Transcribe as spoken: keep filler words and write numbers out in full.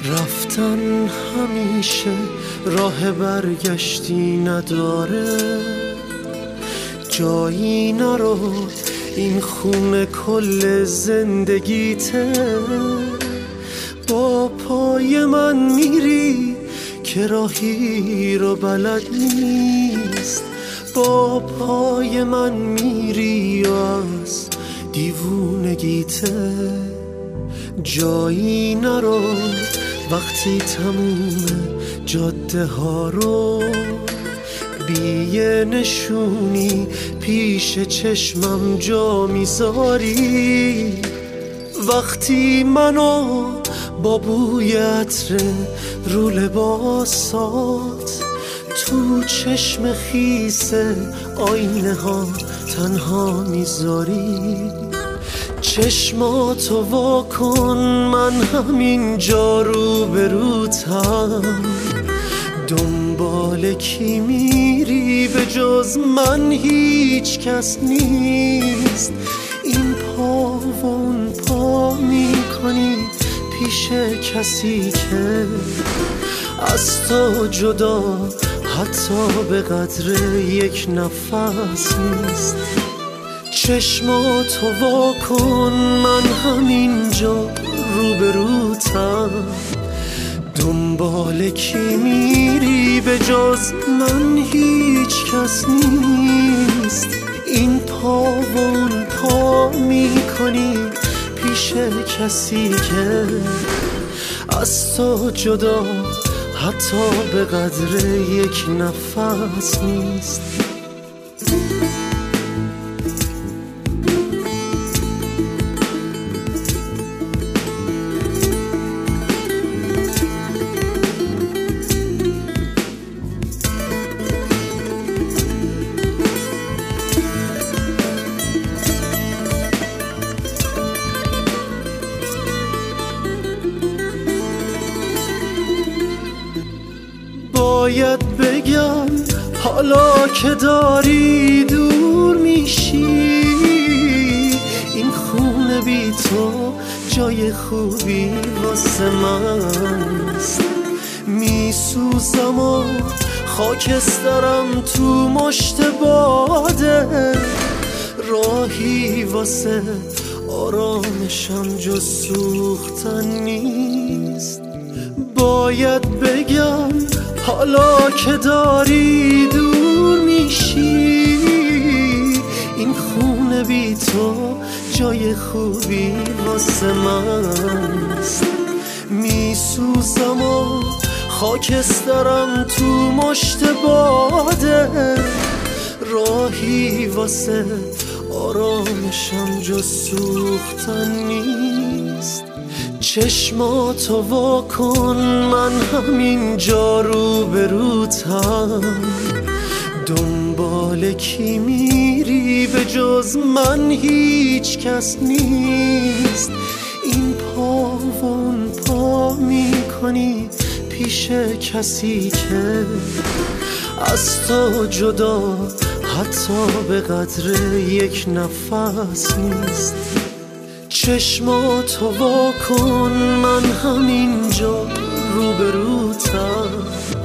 رفتن همیشه راه برگشتی نداره، جایی نرو این خونه کل زندگیته. با پای من میری که راهی رو بلد نیست، با پای من میری از دیوونگیته. جایی نرو وقتی تموم جاده ها رو بی نشونی پیش چشمم جا میذاری. وقتی منو با بوی عطر رو لباسات تو چشم خیس آینه ها تنها میذاری. چشماتو وا کن، من همینجا رو بروتم. دنبال کی میری به جز من هیچ کس نیست. این پا و اون پا میکنی پیش کسی که از تو جدا حتی به قدر یک نفس نیست. چشماتو وا کن، من همینجا رو بروتم. دنبال کی میری به جز من هیچ کس نیست. این پا و اون پا میکنی پیش کسی که از تو جدا حتی به قدر یک نفس نیست. باید بگم حالا که داری دور میشی، این خونه بی تو جای خوبی واسه منست. میسوزم و خاکسترم تو مشت باده، راهی واسه آرامشم جز سوختن نیست. باید بگم حالا که داری دور میشی، این خونه بی تو جای خوبی واسه منست. میسوزم و خاکسترم تو مشت باده، راهی واسه آرامشم جز سوختن نیست. چشماتو وا کن، من همینجا رو بروتم. دنبال کی میری به جز من هیچ کس نیست. این پا و اون پا میکنی پیش کسی که از تو جدا حتی به قدر یک نفس نیست. چشماتو وا کن، من همینجا رو بروتم.